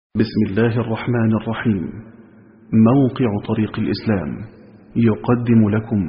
بسم الله الرحمن الرحيم. موقع طريق الإسلام يقدم لكم.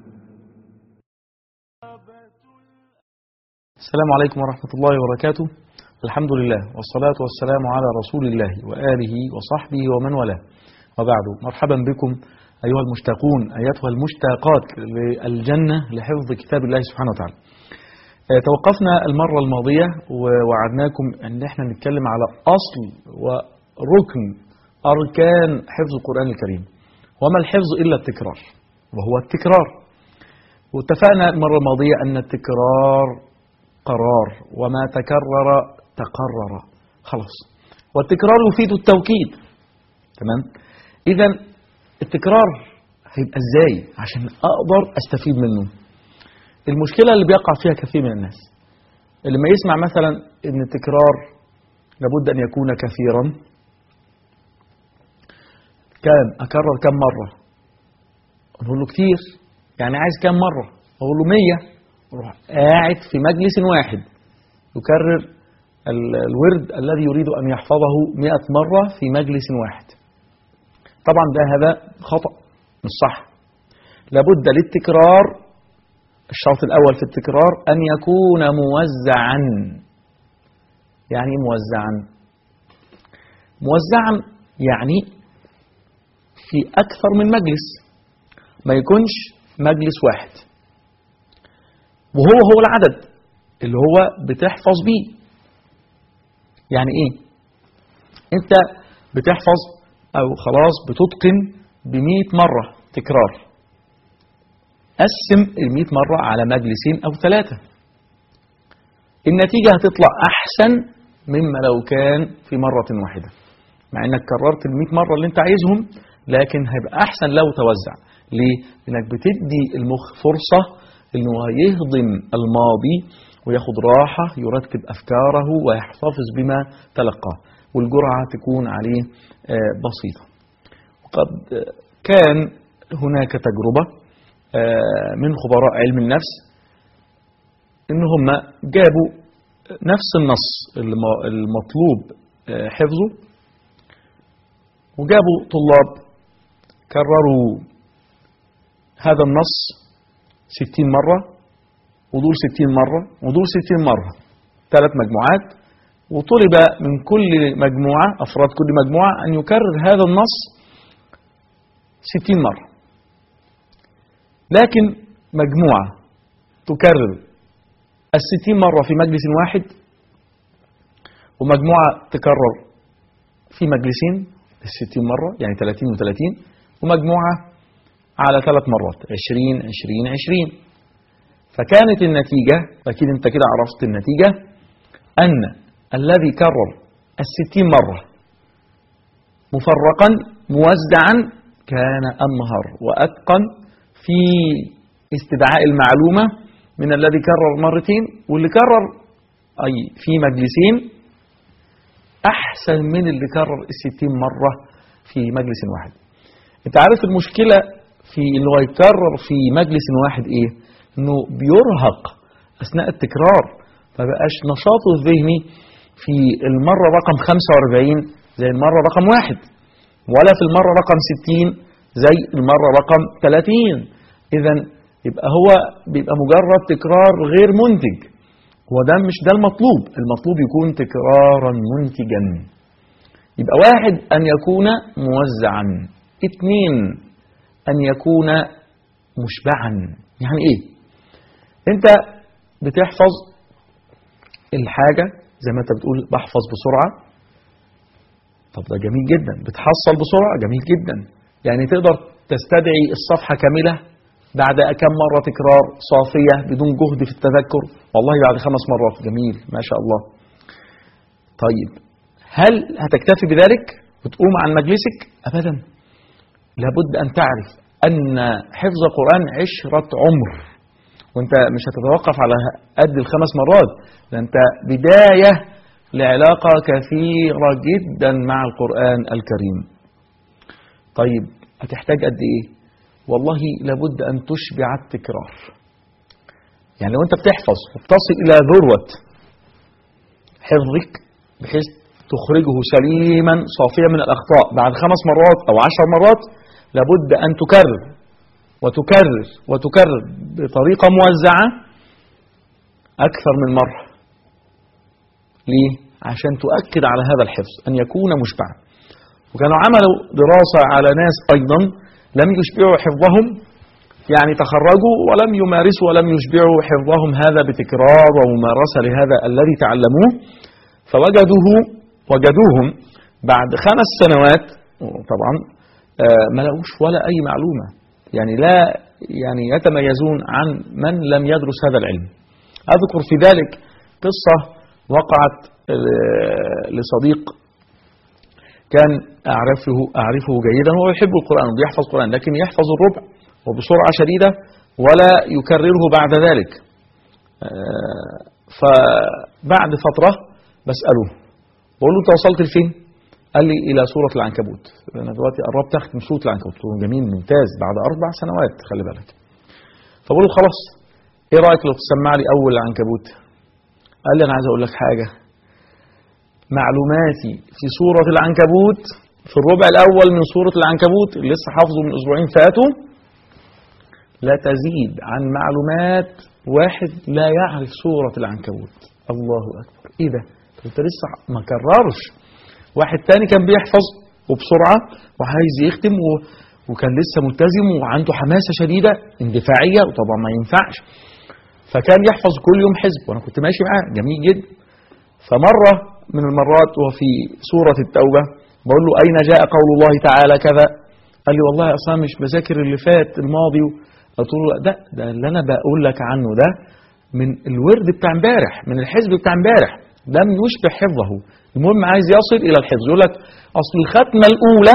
السلام عليكم ورحمة الله وبركاته. الحمد لله والصلاة والسلام على رسول الله وآله وصحبه ومن والاه، وبعد. مرحبا بكم أيها المشتاقون أيتها المشتاقات للجنة لحفظ كتاب الله سبحانه وتعالى. توقفنا المرة الماضية ووعدناكم أن احنا نتكلم على أصل وركن أركان حفظ القرآن الكريم. وما الحفظ إلا التكرار، وهو التكرار. واتفقنا المرة الماضية أن التكرار قرار، وما تكرر تقرر. خلاص، والتكرار يفيد التوكيد. تمام. إذن التكرار هيبقى إزاي عشان أقدر أستفيد منه؟ المشكلة اللي بيقع فيها كثير من الناس، اللي ما يسمع مثلا ان التكرار لابد ان يكون كثيرا، كان اكرر كم مرة؟ نقول له كتير، يعني عايز كم مرة؟ اقول له 100. اروح قاعد في مجلس واحد يكرر الورد الذي يريد ان يحفظه 100 مرة في مجلس واحد. طبعا هذا خطأ، مش صح. لابد للتكرار، الشرط الأول في التكرار أن يكون موزعا. يعني إيه موزعا؟ موزعا يعني في أكثر من مجلس، ما يكونش مجلس واحد وهو العدد اللي هو بتحفظ بيه. يعني إيه؟ أنت بتحفظ أو خلاص بتتقن ب100 مرة تكرار، قسم 100 مرة على مجلسين أو 3، النتيجة هتطلع أحسن مما لو كان في مرة واحدة. مع أنك كررت 100 مرة اللي أنت عايزهم، لكن هيبقى أحسن لو توزع. ليه؟ لأنك بتدي المخ فرصة أنه يهضم الماضي وياخد راحة، يرتب أفكاره ويحتفظ بما تلقاه، والجرعة تكون عليه بسيطة. وقد كان هناك تجربة من خبراء علم النفس إن هم جابوا نفس النص المطلوب حفظه، وجابوا طلاب كرروا هذا النص 60 مرة، ودول 60 مرة، ودول 60 مرة، 3 مجموعات. وطلب من كل مجموعة، أفراد كل مجموعة، أن يكرر هذا النص 60 مرة. لكن مجموعة تكرر 60 مرة في مجلس واحد، ومجموعة تكرر في مجلسين 60 مرة، يعني 30 و30، ومجموعة على 3 مرات 20 20 20. فكانت النتيجة، أكيد أنت كده عرفت النتيجة، أن الذي كرر 60 مرة مفرقا موزعا كان أمهر وأتقن في استدعاء المعلومة من الذي كرر مرتين، واللي كرر أي في مجلسين أحسن من اللي كرر 60 مرة في مجلس واحد. أنت عارف المشكلة في اللي هو يكرر في مجلس واحد إيه؟ إنه بيرهق أثناء التكرار، فبقاش نشاطه الذهني في المرة رقم 45 زي المرة رقم 1، ولا في المرة رقم 60 زي المرة رقم 30. إذن يبقى هو بيبقى مجرد تكرار غير منتج، وده مش ده المطلوب. المطلوب يكون تكرارا منتجا. يبقى 1 أن يكون موزعا، 2 أن يكون مشبعا. يعني إيه؟ أنت بتحفظ الحاجة زي ما أنت بتقول بحفظ بسرعة. طب ده جميل جدا. بتحصل بسرعة، جميل جدا. يعني تقدر تستدعي الصفحة كاملة بعد كم مرة تكرار صافية بدون جهد في التذكر؟ والله بعد 5 مرات. جميل، ما شاء الله. طيب، هل هتكتفي بذلك وتقوم عن مجلسك؟ أبدا. لابد أن تعرف أن حفظ القرآن عشرة عمر، وانت مش هتتوقف على قد 5 مرات، ده انت بداية لعلاقة كثيرة جدا مع القرآن الكريم. طيب، هتحتاج قد ايه؟ والله لابد أن تشبع التكرار. يعني لو أنت بتحفظ وبتصل إلى ذروة حفظك بحيث تخرجه سليما صافيا من الأخطاء بعد 5 مرات أو 10 مرات، لابد أن تكرر وتكرر وتكرر بطريقة موزعة أكثر من مرة. ليه؟ عشان تؤكد على هذا الحفظ أن يكون مشبعا. وكانوا عملوا دراسة على ناس أيضا لم يشبعوا حفظهم، يعني تخرجوا ولم يمارسوا ولم يشبعوا حفظهم هذا بتكرار وممارسة لهذا الذي تعلموه، وجدوهم بعد 5 سنوات طبعا ما لقوش ولا أي معلومة، يعني لا يعني يتميزون عن من لم يدرس هذا العلم. أذكر في ذلك قصة وقعت لصديق كان أعرفه جيدا، هو يحب القرآن وبيحفظ القرآن، لكن يحفظ الربع وبسرعة شديدة ولا يكرره بعد ذلك. فبعد فترة بسأله بقول له أنت وصلت لفين؟ قال لي إلى سورة العنكبوت. أنا دلوقتي قربت أختم سورة العنكبوت. قلت له جميل ممتاز بعد 4 سنوات، خلي بالك. فبقول له خلاص إيه رأيك لو تسمع لي أول العنكبوت؟ قال لي أنا عايز أقول لك حاجة، معلوماتي في سورة العنكبوت في الربع الأول من سورة العنكبوت اللي لسه حافظه من 2 أسبوع فاتوا لا تزيد عن معلومات واحد لا يعرف سورة العنكبوت. الله أكبر، إيه ده؟ أنت لسه ما كررش. واحد تاني كان بيحفظ وبسرعة وعايز يختم وكان لسه ملتزم وعنده حماسة شديدة اندفاعية، وطبعا ما ينفعش، فكان يحفظ كل يوم حزب وأنا كنت ماشي معاه جميل جدا. فمرة من المرات وفي سورة التوبة بقول له أين جاء قول الله تعالى كذا؟ قال لي والله أصلا مش بذاكر اللي فات الماضي. قلت له لا ده اللي أنا بقول لك عنه ده من الورد بتاع امبارح، من الحزب بتاع امبارح، لم يشبه حفظه. المهم عايز يصل إلى الحفظ. يقول لك أصل الختمة الأولى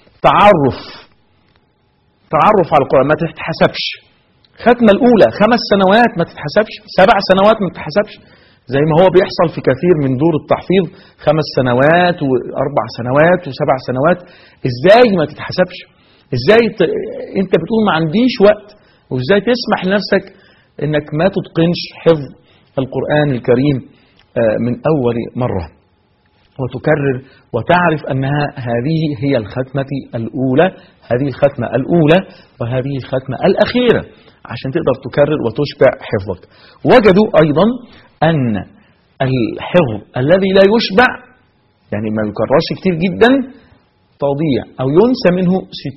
تعرف على القرآن ما تتحسبش. ختمة الأولى 5 سنوات ما تتحسبش، 7 سنوات ما تتحسبش، زي ما هو بيحصل في كثير من دور التحفيظ 5 سنوات و4 سنوات و7 سنوات. ازاي ما تتحسبش؟ ازاي انت بتقول ما عنديش وقت، وازاي تسمح لنفسك انك ما تتقنش حفظ القرآن الكريم من اول مرة وتكرر وتعرف انها هذه هي الختمة الاولى، هذه الختمة الاولى وهذه الختمة الاخيرة عشان تقدر تكرر وتشبع حفظك. وجدوا ايضا أن الحفظ الذي لا يشبع، يعني ما يكررش كتير جدا، تضيع أو ينسى منه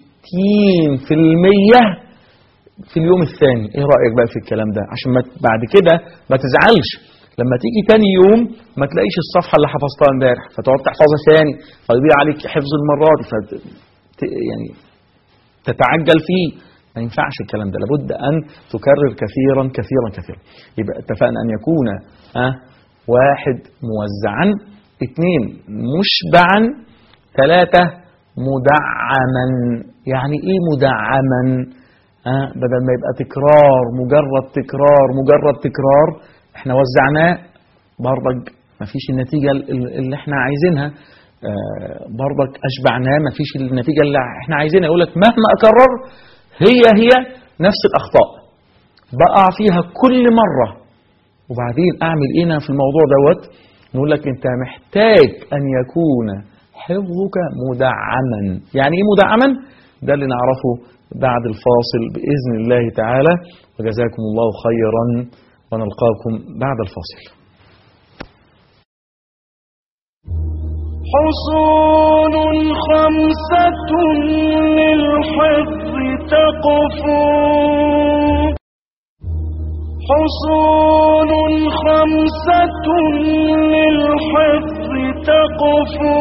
60% في اليوم الثاني. إيه رأيك بقى في الكلام ده؟ عشان بعد كده ما تزعلش لما تيجي تاني يوم ما تلاقيش الصفحة اللي حفظتها امبارح، فتقعد تحفظها ثاني فيضيع عليك حفظ المرات، يعني تتعجل فيه. ما ينفعش الكلام ده، لابد أن تكرر كثيرا كثيرا كثيرا. يبقى اتفقنا أن يكون 1 موزعا، 2 مشبعا، 3 مدعما. يعني إيه مدعما؟ بدل ما يبقى تكرار مجرد تكرار احنا وزعناه برضك ما فيش النتيجة اللي احنا عايزينها، برضك أشبعناه ما فيش النتيجة اللي احنا عايزينها. يقول لك مهما أكرر هي نفس الأخطاء بقع فيها كل مرة. وبعدين أعمل إيه في الموضوع دوت؟ نقول لك أنت محتاج أن يكون حفظك مدعما. يعني إيه مدعما؟ ده اللي نعرفه بعد الفاصل بإذن الله تعالى، وجزاكم الله خيرا ونلقاكم بعد الفاصل. حصول 5 للحفظ تقفو، حصول 5 للحفظ تقفو.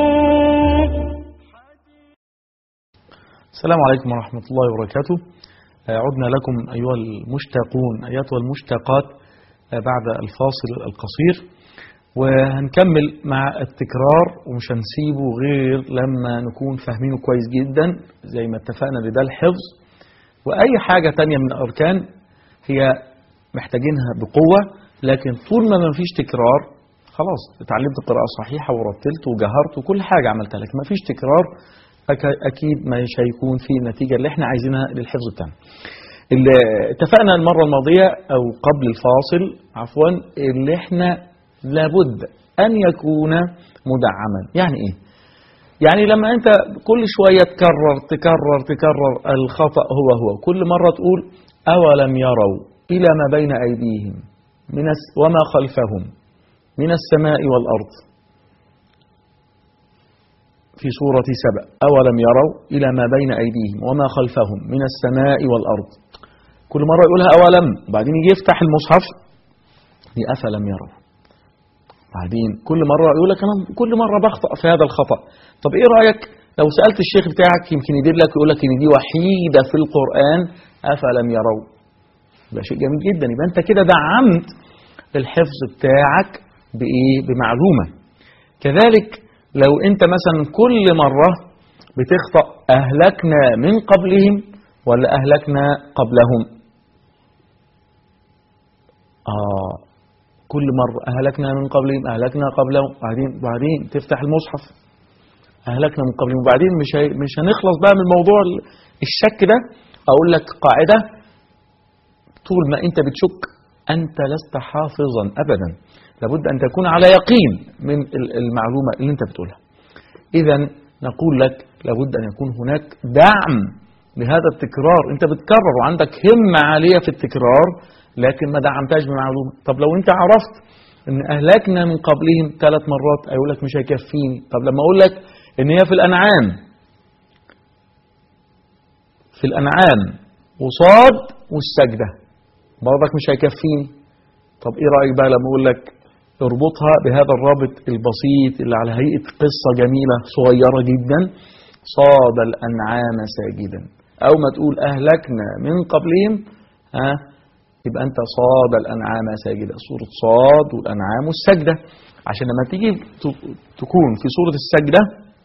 السلام عليكم ورحمة الله وبركاته. عدنا لكم أيها المشتاقون أيتها المشتاقات بعد الفاصل القصير، وهنكمل مع التكرار ومش هنسيبه غير لما نكون فاهمينه كويس جدا زي ما اتفقنا لده الحفظ. وأي حاجة تانية من الأركان هي محتاجينها بقوة، لكن طول ما فيش تكرار خلاص اتعلمت القراءة صحيحة ورتلت وجهرت وكل حاجة عملتها، لكن ما فيش تكرار أكيد مش هيكون في النتيجة اللي احنا عايزينها للحفظ بتاعنا. اللي اتفقنا المرة الماضية أو قبل الفاصل عفوا اللي احنا لابد أن يكون مدعما. يعني إيه؟ يعني لما أنت كل شوية تكرر الخطأ هو كل مرة تقول أولم يروا إلى ما بين أيديهم وما خلفهم من السماء والأرض في سورة سبأ، أولم يروا إلى ما بين أيديهم وما خلفهم من السماء والأرض. كل مرة يقولها أولم، بعدين يجي يفتح المصحف أفلم يروا، بعدين كل مرة يقول لك أنا كل مرة بخطأ في هذا الخطأ. طب إيه رأيك لو سألت الشيخ بتاعك يمكن يدير لك يقول لك إن دي وحيدة في القرآن أفلم يروا. ده شيء جميل جدا، يبقى أنت كده دعمت الحفظ بتاعك بإيه؟ بمعلومة. كذلك لو أنت مثلا كل مرة بتخطأ أهلكنا من قبلهم ولا أهلكنا قبلهم؟ كل مرة أهلكنا من قبلهم أهلكنا قبلهم، بعدين تفتح المصحف أهلكنا من قبلهم، وبعدين مش هنخلص بقى من موضوع الشك ده. أقول لك قاعدة، طول ما أنت بتشك أنت لست حافظا أبدا، لابد أن تكون على يقين من المعلومة اللي أنت بتقولها. إذا نقول لك لابد أن يكون هناك دعم لهذا التكرار. أنت بتكرر وعندك همة عالية في التكرار لكن ما دعمتهاش بمعلومة. طب لو أنت عرفت أن أهلكنا من قبلهم 3 مرات أقول لك مش هيكفيني. طب لما أقول لك أن هي في الأنعام وصاد والسجدة برضك مش هيكفيني. طب إيه رأيك بقى لما أقول لك اربطها بهذا الرابط البسيط اللي على هيئة قصة جميلة صغيرة جدا، صاد الأنعام ساجدا، أو ما تقول أهلكنا من قبلهم يبقى أنت صاد الأنعام ساجدا، سورة صاد والأنعام والسجدة. عشان لما تيجي تكون في سورة السجدة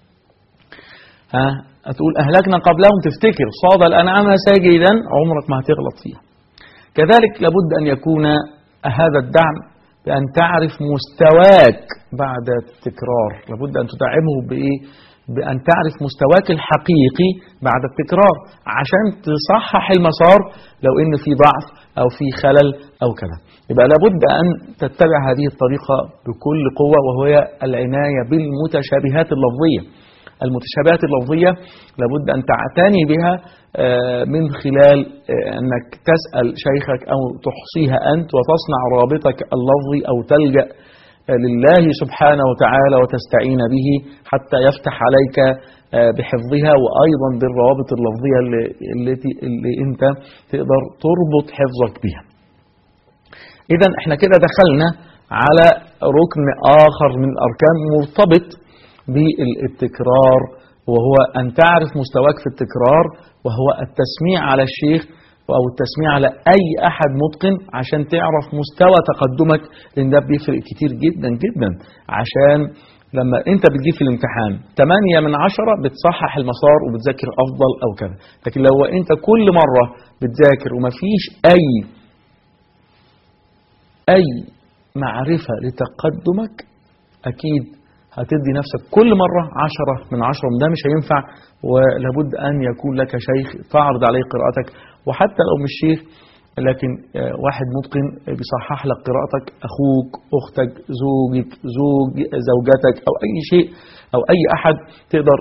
هتقول أهلكنا قبلهم تفتكر صاد الأنعام ساجدا، عمرك ما هتغلط فيها. كذلك لابد أن يكون هذا الدعم بأن تعرف مستواك بعد التكرار، لابد أن تدعمه بإيه؟ بأن تعرف مستواك الحقيقي بعد التكرار عشان تصحح المسار لو إن في ضعف أو في خلل أو كذا. يبقى لابد أن تتبع هذه الطريقة بكل قوة، وهي العناية بالمتشابهات اللفظية. المتشابهات اللفظية لابد أن تعتني بها من خلال أنك تسأل شيخك أو تحصيها أنت وتصنع رابطك اللفظي أو تلجأ لله سبحانه وتعالى وتستعين به حتى يفتح عليك بحفظها، وأيضا بالروابط اللفظية اللي أنت تقدر تربط حفظك بها. إذن احنا كده دخلنا على ركن آخر من الأركان مرتبط بالتكرار، وهو أن تعرف مستواك في التكرار، وهو التسميع على الشيخ أو التسميع على أي أحد متقن عشان تعرف مستوى تقدمك، لأن ده بيفرق كتير جدا جدا. عشان لما أنت بتجيب في الامتحان 8 من 10 بتصحح المسار وبتذاكر أفضل أو كذا، لكن لو أنت كل مرة بتذاكر ومفيش أي معرفة لتقدمك أكيد هتدي نفسك كل مرة 10 من 10، وده مش هينفع. ولابد أن يكون لك شيخ تعرض عليه قراءتك، وحتى لو مش شيخ لكن واحد متقن بيصحح لك قراءتك، أخوك، أختك، زوجتك أو أي شيء أو أي أحد تقدر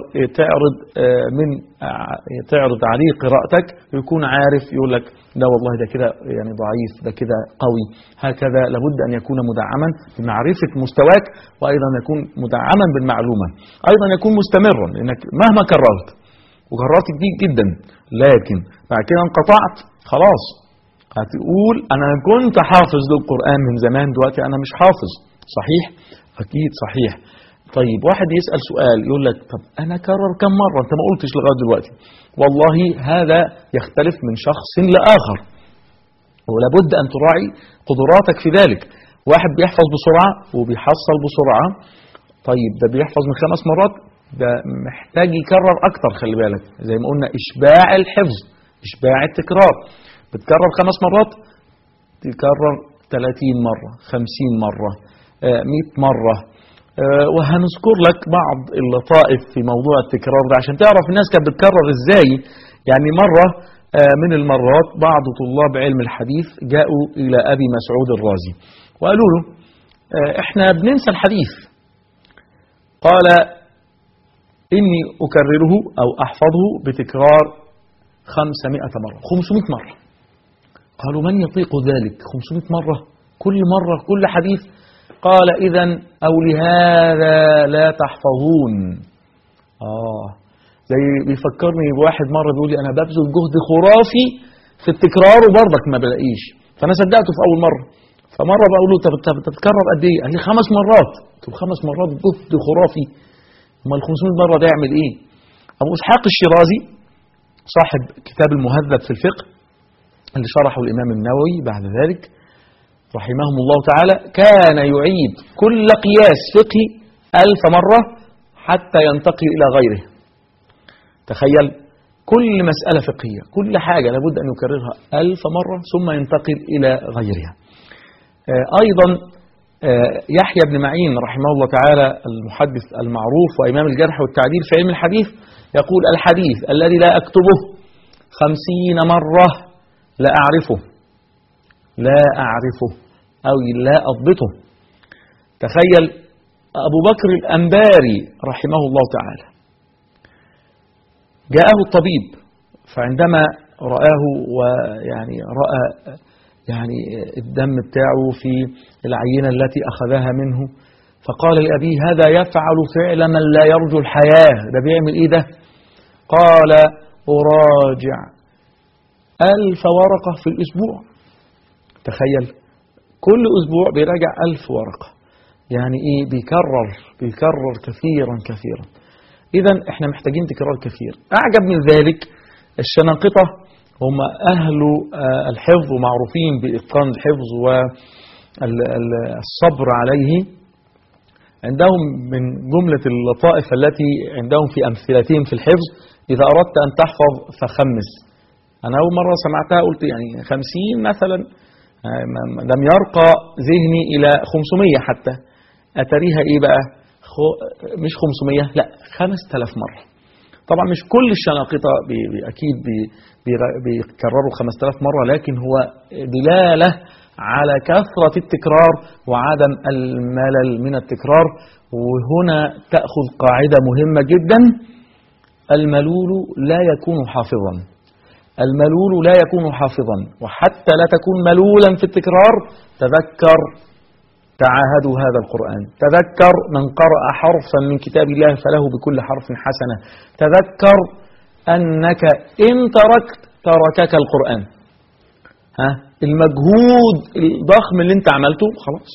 تعرض عليه قراءتك ويكون عارف، يقول لك لا والله ده كده يعني ضعيف، ده كده قوي. هكذا لابد أن يكون مدعما بمعرفة مستواك، وأيضا يكون مدعما بالمعلومة، أيضا يكون مستمرا، لأنك مهما كررت وكررت كتير جدا لكن بعد كده انقطعت خلاص هتقول أنا كنت حافظ للقرآن من زمان، دلوقتي أنا مش حافظ. صحيح؟ أكيد صحيح. طيب واحد يسأل سؤال يقول لك طب أنا كرر كم مرة أنت ما قلتش لغاية دلوقتي؟ والله هذا يختلف من شخص لآخر، ولابد أن تراعي قدراتك في ذلك. واحد بيحفظ بسرعة وبيحصل بسرعة، طيب ده بيحفظ من 5 مرات، ده محتاج يكرر أكتر. خلي بالك زي ما قلنا إشباع الحفظ، إشباع التكرار. بتكرر 5 مرات تكرر 30 مرة، 50 مرة، 100 مرة. وهنذكر لك بعض اللطائف في موضوع التكرار ده عشان تعرف الناس كانت بتكرر ازاي. يعني مرة من المرات بعض طلاب علم الحديث جاءوا إلى أبي مسعود الرازي وقالوا له احنا بننسى الحديث. قال إني أكرره أو أحفظه بتكرار 500 مرة، 500 مرة. قالوا من يطيق ذلك 500 مرة كل مرة كل حديث؟ قال إذن أو لهذا لا تحفظون. زي بيفكرني بواحد مرة بيقول لي أنا ببذل جهد خرافي في التكرار وبرضك ما بلاقيش، فأنا صدقته في أول مرة. فمرة بقول له طب تتكرر قد إيه؟ قال لي 5 مرات. طب 5 مرات جهد خرافي، أما ال 500 مرة ده يعمل إيه؟ أبو إسحاق الشيرازي صاحب كتاب المهذب في الفقه اللي شرحه الإمام النووي بعد ذلك رحمهم الله تعالى، كان يعيد كل قياس فقهي 1000 مرة حتى ينتقل إلى غيره. تخيل، كل مسألة فقهية كل حاجة لابد أن يكررها 1000 مرة ثم ينتقل إلى غيرها. أيضا يحيى بن معين رحمه الله تعالى المحدث المعروف وإمام الجرح والتعديل في علم الحديث يقول الحديث الذي لا أكتبه 50 مرة لا أعرفه أو لا أضبطه. تخيل أبو بكر الأنباري رحمه الله تعالى جاءه الطبيب، فعندما رآه ويعني رأى يعني الدم بتاعه في العينة التي أخذها منه، فقال لأبيه هذا يفعل فعل من لا يرجو الحياة، ده بيعمل إيه ده؟ قال أراجع 1000 ورقة في الأسبوع. تخيل كل أسبوع بيراجع 1000 ورقة، يعني إيه؟ بيكرر كثيرا. إذن إحنا محتاجين تكرار كثير. أعجب من ذلك الشناقطة هم أهل الحفظ ومعروفين بإتقان الحفظ والصبر عليه. عندهم من جملة اللطائف التي عندهم في أمثلتهم في الحفظ إذا أردت أن تحفظ فخمس. أنا أول مرة سمعتها قلت يعني 50 مثلا، لم يرقى ذهني إلى 500 حتى. أتريها إيه بقى؟ مش 500، لا 5000 مرة. طبعا مش كل الشناقطة أكيد بيكرروا 5000 مرة، لكن هو دلالة على كثرة التكرار وعدم الملل من التكرار. وهنا تأخذ قاعدة مهمة جدا: الملول لا يكون حافظا. الملول لا يكون حافظا. وحتى لا تكون ملولا في التكرار تذكر، تعاهدوا هذا القرآن، تذكر من قرأ حرفا من كتاب الله فله بكل حرف حسنة. تذكر أنك إن تركك القرآن. المجهود الضخم اللي انت عملته خلاص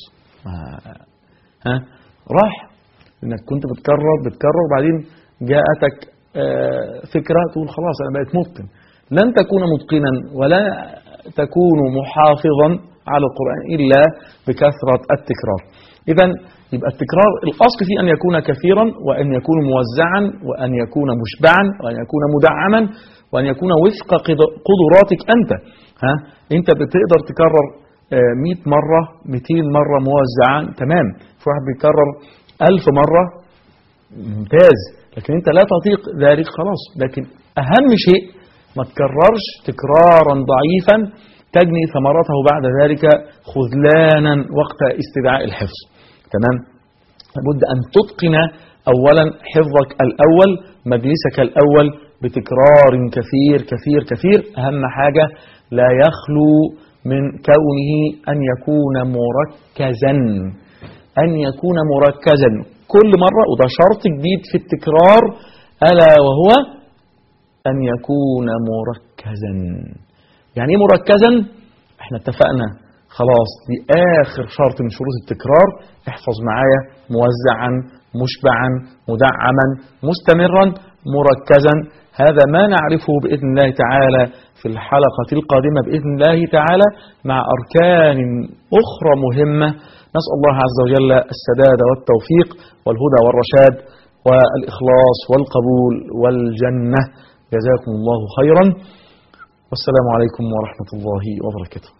راح، انك كنت بتكرر وبعدين جاءتك فكرة تقول خلاص أنا بقيت متقن. لن تكون متقنا ولا تكون محافظا على القرآن إلا بكثرة التكرار. إذن يبقى التكرار الأصل فيه أن يكون كثيرا، وأن يكون موزعا، وأن يكون مشبعا، وأن يكون مدعما، وأن يكون وفق قدراتك أنت. أنت بتقدر تكرر 100 مرة 200 مرة موزعا، تمام. في واحد بيكرر 1000 مرة، ممتاز. لكن أنت لا تطيق ذلك، خلاص. لكن أهم شيء ما تكررش تكرارا ضعيفا تجني ثمرته بعد ذلك خذلانا وقت استدعاء الحفظ. تمام. لابد أن تتقن أولا حفظك الأول، مجلسك الأول بتكرار كثير. أهم حاجة لا يخلو من كونه أن يكون مركزا كل مرة. وده شرط جديد في التكرار، ألا وهو أن يكون مركزا. يعني ايه مركزا؟ احنا اتفقنا خلاص، دي آخر شرط من شروط التكرار. احفظ معايا: موزعا، مشبعا، مدعما، مستمرا، مركزا. هذا ما نعرفه بإذن الله تعالى في الحلقة القادمة بإذن الله تعالى، مع أركان أخرى مهمة. نسأل الله عز وجل السداد والتوفيق والهدى والرشاد والإخلاص والقبول والجنة. جزاكم الله خيرا، والسلام عليكم ورحمة الله وبركاته.